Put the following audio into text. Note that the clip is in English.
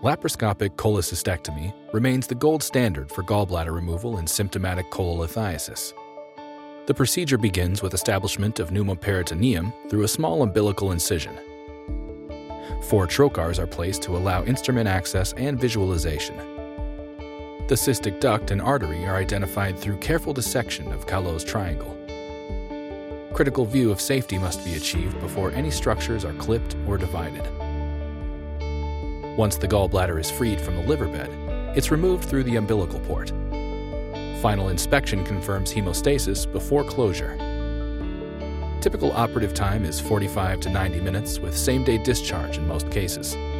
Laparoscopic cholecystectomy remains the gold standard for gallbladder removal in symptomatic cholelithiasis. The procedure begins with establishment of pneumoperitoneum through a small umbilical incision. 4 trocars are placed to allow instrument access and visualization. The cystic duct and artery are identified through careful dissection of Callot's triangle. Critical view of safety must be achieved before any structures are clipped or divided. Once the gallbladder is freed from the liver bed, it's removed through the umbilical port. Final inspection confirms hemostasis before closure. Typical operative time is 45 to 90 minutes with same-day discharge in most cases.